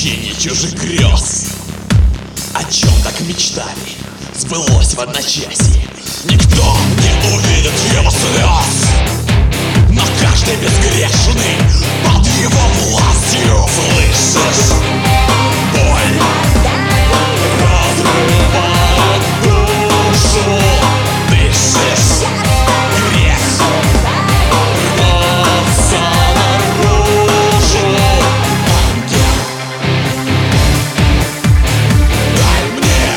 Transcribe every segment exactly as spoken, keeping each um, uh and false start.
тени чужих грез. О чем так мечтали, сбылось в одночасье. Никто не увидит его слез, но каждый безгрешный под его властью. Слышишь? Боль разрывает душу. Дышишь? Грех рвется наружу. Ангел, дай мне.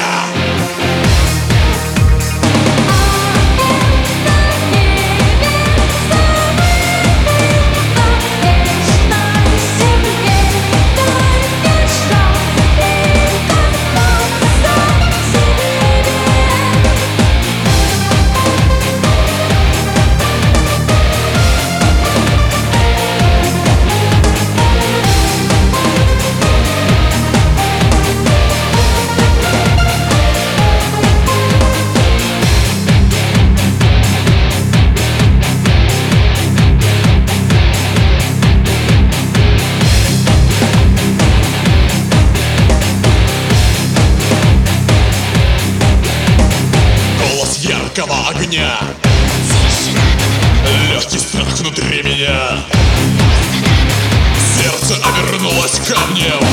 Яркого огня, легкий страх внутри меня. Сердце обернулось камнем.